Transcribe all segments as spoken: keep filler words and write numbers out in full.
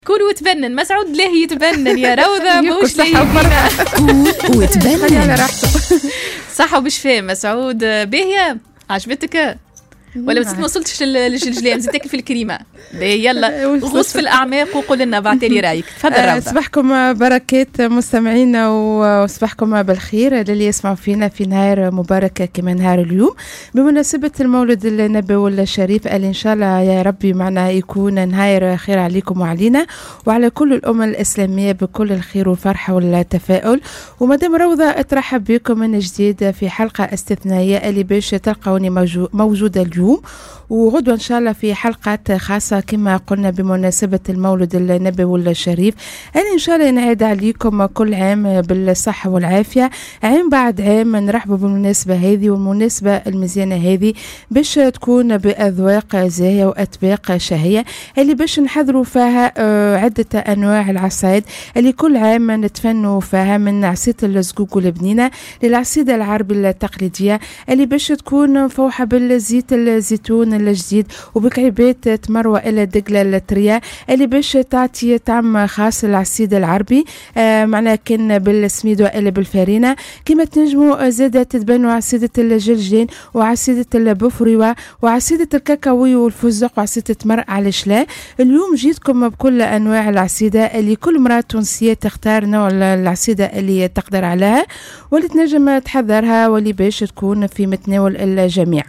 كول وتبنن. مسعود ليه يتبنن يا روضة؟ موش ليه كول وتبنن على راحته. صح وبش فاهم مسعود. باهية عجبتك ولا بس ما وصلتش للجلجلام زدتك في الكريمة؟ يلا غوص في الأعماق وقول لنا بعتلي رأيك. تفضل روضة. صباحكم بركات مستمعينا وصباحكم بالخير للي يسمعوا فينا في نهار مبارك كما نهار اليوم بمناسبة المولد النبوي الشريف. قال إن شاء الله يا ربي معنا يكون نهار خير عليكم وعلينا وعلى كل الأمة الإسلامية بكل الخير والفرحة والتفاؤل. ومدام روضة اترحب بكم من جديد في حلقة استثنائية اللي باش تلقوني موجودة اليوم وغدوة إن شاء الله في حلقات خاصة كما قلنا بمناسبة المولد النبوي الشريف. أنا إن شاء الله نعيد عليكم كل عام بالصحة والعافية، عام بعد عام نرحبوا بالمناسبة هذه والمناسبة المزيانة هذه باش تكون بأذواق زاهية وأطباق شهية اللي باش نحضروا فيها عدة أنواع العصائد اللي كل عام نتفنوا فيها، من عصيدة الزقوق البنينة للعصيدة العربي التقليدية اللي باش تكون مفوحة بالزيت الزيتون الجديد وبكعبات تمروة إلى دقلة التريا اللي باش تعطي طعم خاص للعصيد العربي. آه معنا كان بالسميد وإلا بالفارينة. كما تنجموا زادة تتبنوا عصيدة الجلجين وعصيدة البفروة وعصيدة الكاكاوي والفستق وعصيدة مرق على شلا. اليوم جيتكم بكل أنواع العصيدة اللي كل مرأة تونسية تختار نوع العصيدة اللي تقدر عليها واللي تنجم تحضرها واللي باش تكون في متناول الجميع.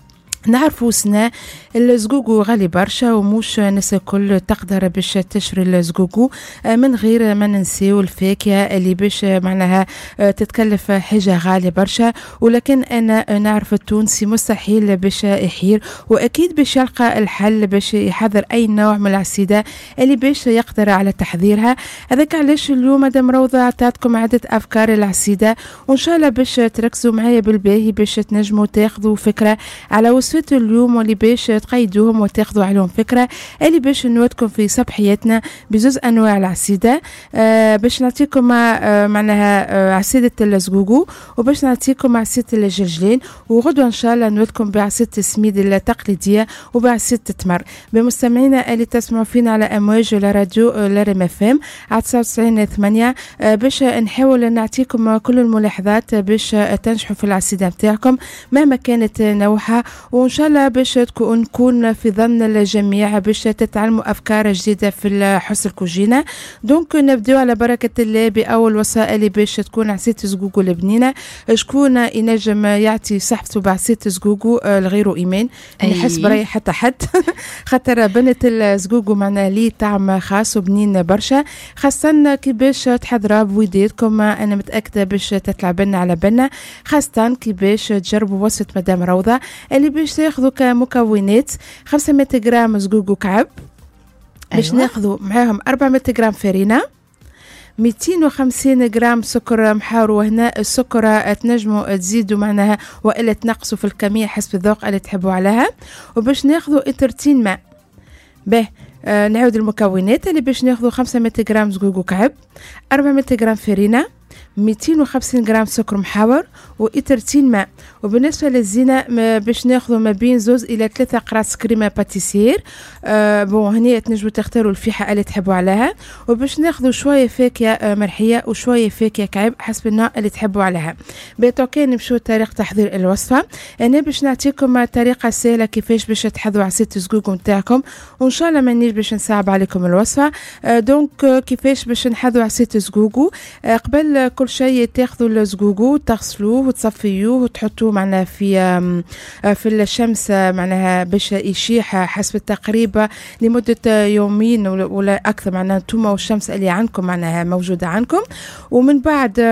نعرفوا سنة الزقوقو غالي برشا وموش ناس الكل تقدر باش تشري الزقوقو من غير ما ننسيو الفاكهة اللي باش معناها تتكلف حاجة غالية برشا، ولكن أنا نعرف التونسي مستحيل باش يحير وأكيد باش يلقى الحل باش يحضر أي نوع من العصيدة اللي باش يقدر على تحضيرها. هذاك علاش اليوم مدام روضة عطاتكم عدة أفكار العصيدة وإن شاء الله باش تركزوا معايا بالباهي باش تنجموا تاخذوا فكرة على وصفة اليوم واللي باش تقيدوهم وتاخذوا عليهم فكرة اللي باش نودكم في صبحياتنا بزوز أنواع العصيدة. آه باش نعطيكم آه معناها آه عصيدة الزقوقو وباش نعطيكم عصيدة الجلجلين وغدوة إن شاء الله نودكم بعصيدة السميد التقليدية وبعصيدة التمر. بمستمعينا اللي تسمعوا فينا على أمواج الراديو لارم اف ام على تسعة وتسعين ثمانية آه باش نحاول نعطيكم كل الملاحظات باش تنجحوا في العصيدة متاعكم مهما كانت نوعها، وإن شاء الله باش تكون نكون في ظن الجميع باش تتعلموا أفكار جديدة في حس الكوجينة. دونك نبدأ على بركة الله بأول وسائل باش تكون عصيدة زقوقو البنينة. شكون ينجم يعطي صحته بعصيدة زقوقو لغيره إيمان نحس بري حتى حد خاطر بنت الزقوقو معنا ليه طعم خاص وبنين برشا، خاصة كي باش تحضرها بويديتكم أنا متأكدة باش تطلع بنا على بنا، خاصة كي باش تجربوا وصفة مدام روضة اللي باش تاخذوا كمكونات خمسمية جرام زقوق وكعب. باش أيوة. ناخذوا معاهم أربعمية جرام فرينة، مئتين وخمسين جرام سكر محار، وهنا السكر تنجموا تزيدوا معناها والا تنقصوا في الكمية حسب الذوق اللي تحبوا عليها. وباش ناخذوا إترتين ماء. به آه نعود المكونات اللي باش ناخذوا خمسمية جرام زقوق وكعب، أربعمية جرام فرينة، مئتين وخمسين جرام سكر محاور وإترتين ماء. وبالنسبة للزينة باش ناخذوا ما بين زوز إلى ثلاثة قراص كريمة باتيسير. آه بون هنا تنجموا تختاروا الفيحة اللي تحبوا عليها. وباش ناخذوا شوية فاكهة آه مرحية وشوية فاكهة كعب حسب النوع اللي تحبوا عليها. بتوكي نمشوا طريقة تحضير الوصفة. أنا باش نعطيكم طريقة سهلة كيفاش باش تحضروا عصيدة الزقوق نتاعكم وإن شاء الله مانيش باش نصعب عليكم الوصفة. آه دونك آه كيفاش باش نحضروا عصيدة الزقوق. آه قبل كل شيء تاخذوا الزقوق تغسلوه وتصفيوه وتحطوه معنا في في الشمس معناها باش يشيح حسب التقريب لمدة يومين ولا أكثر، معناها انتوما والشمس اللي عندكم معناها موجودة عندكم. ومن بعد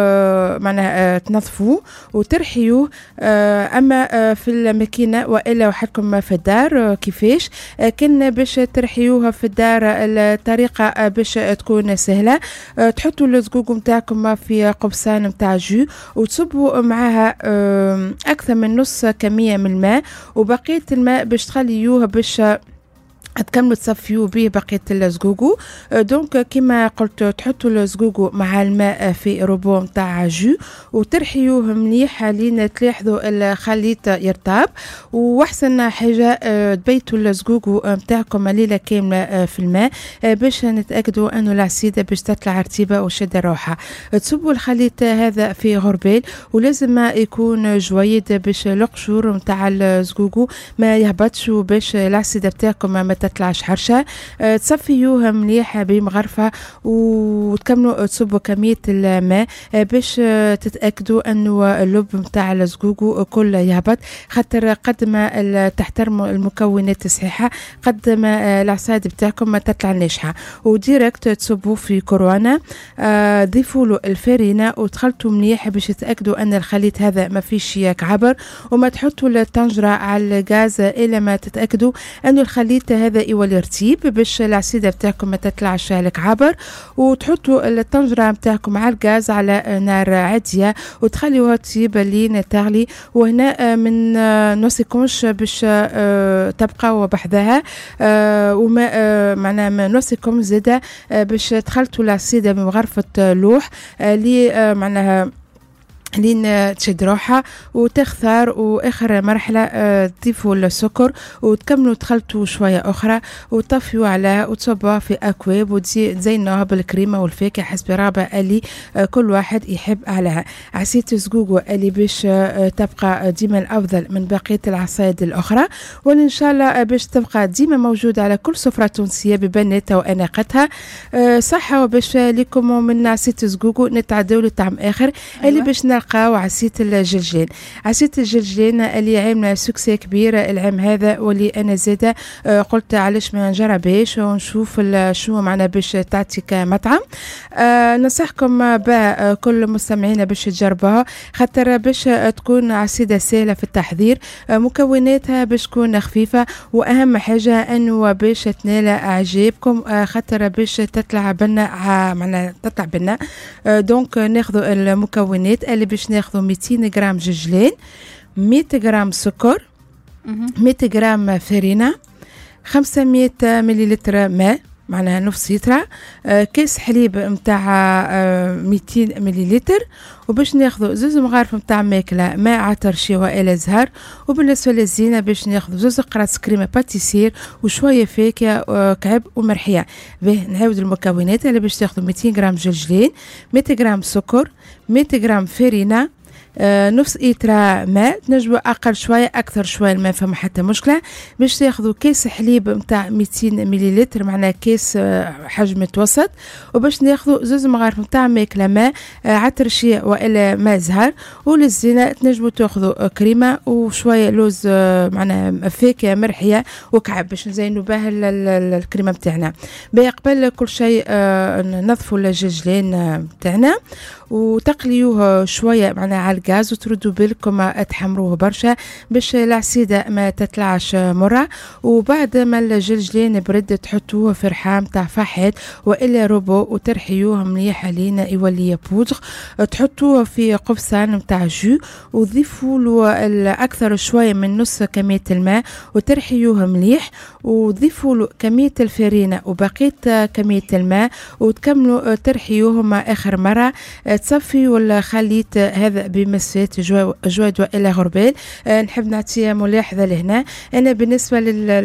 معناها تنظفوه وترحيوه. أما في الماكينة وإلا وحدكم في الدار كيفاش كان باش ترحيوها في الدار الطريقة باش تكون سهلة. تحطوا الزقوق متاعكم في قبصان متاع جو وتصبوا معها أكثر من نص كمية من الماء وبقية الماء باش تخليوها باش تكملوا تصفيوا به بقية الزقوقو. دونك كما قلت تحطوا الزقوقو مع الماء في ربو متاع جو وترحيوه مليح لين تلاحظوا الخليط يرطاب. واحسن حاجة تبيتوا الزقوقو متاعكم ليلة كاملة في الماء باش نتأكدوا انه العسيدة باش تطلع رطيبة وشد روحها. تصبوا الخليط هذا في غربال ولازم يكون جويد باش القشور متاع الزقوقو ما يهبطش وباش العسيدة بتاعكم ما تطلعش حرشة. أه تصفيوها مليح بمغرفة وتكملوا تصبوا كمية الماء أه باش أه تتأكدوا أنه اللب متاع الزقوقو كله يهبط، خاطر قد ما تحترموا المكونات الصحيحة قد ما أه العصايد بتاعكم ما تطلع ناجحة. وديركت تصبوا في كورونا، أه ضيفوا له الفرينة وتخلطوا مليح باش تتأكدوا أن الخليط هذا ما فيش كعبر، وما تحطوا الطنجرة على الغاز إلا ما تتأكدوا أنه الخليط هذا يولي رطيب باش العسيدة بتاعكم ما تطلعش لك عبر. وتحطوا الطنجرة بتاعكم على الغاز على نار عادية وتخليوها تطيب لين تغلي. وهنا من نوصيكمش باش تبقى بحذها وما معنا ما نوصيكم زاده باش تخلطوا العسيدة بمغرفة لوح اللي معناها لين تشد روحها وتخثر. واخر مرحله تضيفوا السكر وتكملوا تخلطوا شويه اخرى وتطفيوا عليها وتصبوها في اكواب وتزينوها بالكريمه والفاكهه حسب رغبه اللي كل واحد يحب عليها. عصير الزقوقو اللي باش تبقى ديما الافضل من بقيه العصايد الاخرى، وان شاء الله باش تبقى ديما موجوده على كل سفره تونسيه ببناتها واناقتها. صحه وباش لكم من عصير الزقوقو نتعداو لطعم اخر. أيوة. اللي باش نلقاو عصير الجلجلان. عصير الجلجلان اللي عامله سكسي كبير العام هذا، واللي انا زاده قلت علاش ما نجربهاش ونشوف شو معنا باش تعطي كمطعم. أه ننصحكم با كل مستمعينا باش تجربوها، خاطر باش تكون عصيده سهله في التحضير، مكوناتها باش تكون خفيفه، واهم حاجه انه باش تنال اعجابكم خاطر باش تطلع بنا معنا تطلع بنا. أه دونك ناخذوا المكونات اللي باش ناخذوا مئتين غرام جلجلان، مئة غرام سكر، مئة غرام فرينة، خمسمئة مليلتر ماء معناها نص لتر، آه كيس حليب متاع آه مئتين مليلتر، وباش ناخذوا زوز مغارف متاع ماكله ماء عطرشي والى زهر، وبالنسبه للزينه باش ناخذوا زوز قراص كريمه باتيسير وشويه فاكهه آه كعب ومرحيه. به نعاود المكونات اللي باش تاخذوا مئتين غرام جلجلان، مئة غرام سكر، مئة غرام فرينه، آه نص لتر ماء، تنجموا اقل شويه اكثر شويه الماء فما حتى مشكله. باش تاخذوا كيس حليب نتاع مئتين مليلتر معناها كيس آه حجم متوسط، وباش ناخذوا زوز مغارف نتاع ماكله ماء آه عطرشي والا ماء زهر. وللزينه تنجموا تاخذوا كريمه وشويه لوز آه معناها فاكهه مرحيه وكعب باش نزينوا به الكريمه نتاعنا. قبل كل شيء آه ننظفوا الجلجلان نتاعنا وتقليوه شويه معناها على الغاز، وتردوا بالكم تحمروه برشا باش العسيده ما تطلعش مره. وبعد ما الجلجلان برد تحطوه في رحام تاع فحيت والا روبو وترحيوه مليح لين يولي بودغ. تحطوه في قفصان نتاع جو وتضيفوا له اكثر شويه من نص كميه الماء وترحيوه مليح، وتضيفوا له كميه الفرينه وبقيه كميه الماء وتكملوا ترحيوهم اخر مره. تصفيوا الخليط هذا بمسفات جواد والى غربال. أه نحب نعطي ملاحظه لهنا، انا بالنسبه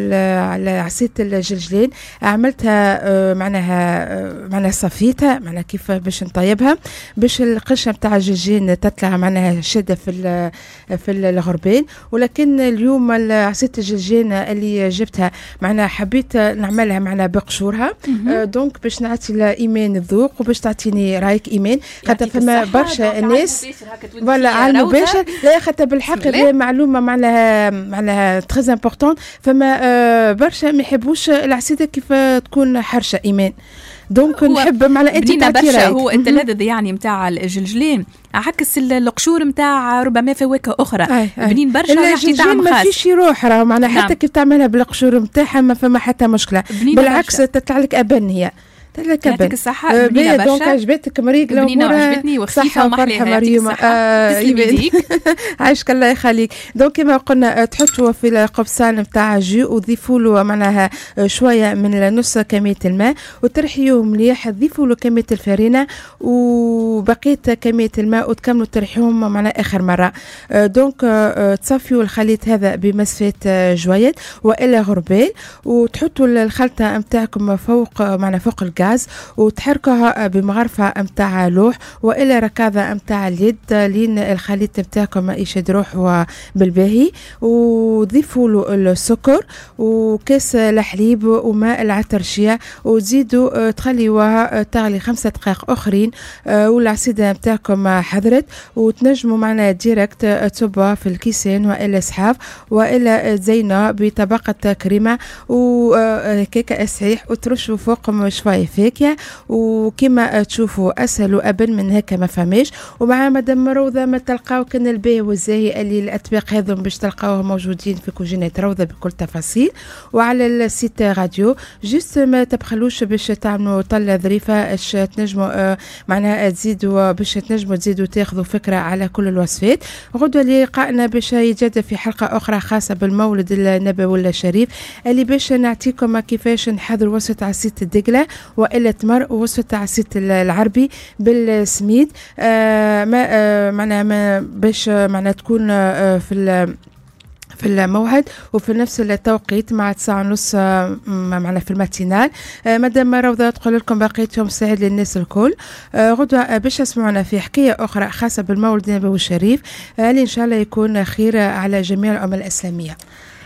لعصير الجلجلان عملتها أه معناها أه معناها صفيتها معناها كيف باش نطيبها باش القشره نتاع الجلجلان تطلع معناها شاده في في الغربال. ولكن اليوم عصير الجلجلان اللي جبتها معناها حبيت نعملها معناها بقشورها. أه دونك باش نعطي لايمان الذوق وباش تعطيني رايك ايمان، خاطر فما برشا الناس ولا على المباشر لا خاطر بالحق هي معلومه معناها معناها تري امبورطون. فما آه برشا ما يحبوش العسيده كيف تكون حرشه ايمان، دونك نحب معناها انت تعطي رايك. هو التلذذ يعني نتاع الجلجلان عكس القشور نتاع ربما فواكه اخرى بنين برشا يعطي طعم خاص. ما فيش يروح راه معناها حتى كيف تعملها بالقشور نتاعها ما فما حتى مشكله، بالعكس تطلع لك ابن، هي يعطيك الصحة. بنينة برشا. دونك عجبتك مريقلة بنينة وعجبتني وخفيفة ومحليها. يعطيك الصحة. تسلمي يديك. عايشك الله يخليك. دونك كما قلنا تحطوا في القبصان نتاع جو وتضيفوا له معناها شوية من نص كمية الماء وترحيوه مليح. تضيفوا له كمية الفرينة وبقية كمية الماء وتكملوا ترحيوهم معناها آخر مرة. دونك تصفيوا الخليط هذا بمصفاة جويد وإلا غربال وتحطوا الخلطة متاعكم فوق معنا فوق الغاز وتحركوها بمغرفة متاع لوح وإلا ركاضة متاع اليد لين الخليط متاعكم يشد روحه بالباهي. وضيفوا له السكر وكاس الحليب وماء العطرشية وتزيدوا تخليوها تغلي خمسة دقائق أخرين والعصيدة متاعكم حضرت وتنجموا معنا ديريكت تصبها في الكيسين وإلا سحاف وإلا تزينها بطبقة كريمة وكيكة صحيح وترشوا فوقهم شوية فاكهة وكما تشوفوا أسهل وأبن من هكا ما فماش. ومع مدام روضة ما تلقاو كان الباهي والزاهي اللي الأطباق هذم باش تلقاوهم موجودين في كوجينة روضة بكل تفاصيل وعلى السيت راديو. جست ما تبخلوش باش تعملوا طلة ظريفة باش تنجموا معناها تزيدوا باش تنجموا تزيدوا تاخذوا فكرة على كل الوصفات. غدوة لقائنا باش يتجدد في حلقة أخرى خاصة بالمولد النبوي الشريف اللي باش نعطيكم كيفاش نحضر وصفة عصير الدقلة وإلا تمر ووصفة عصير العربي بالسميد. آه ما آه معناها ما باش معناها تكون آه في في الموعد وفي نفس التوقيت مع تسعة ونص معنا في الماتينال. مدام روضة تقول لكم بقيتهم سعيد للناس الكل. غدوة باش اسمعنا في حكاية أخرى خاصة بالمولد النبوي الشريف اللي إن شاء الله يكون خير على جميع الأمة الإسلامية.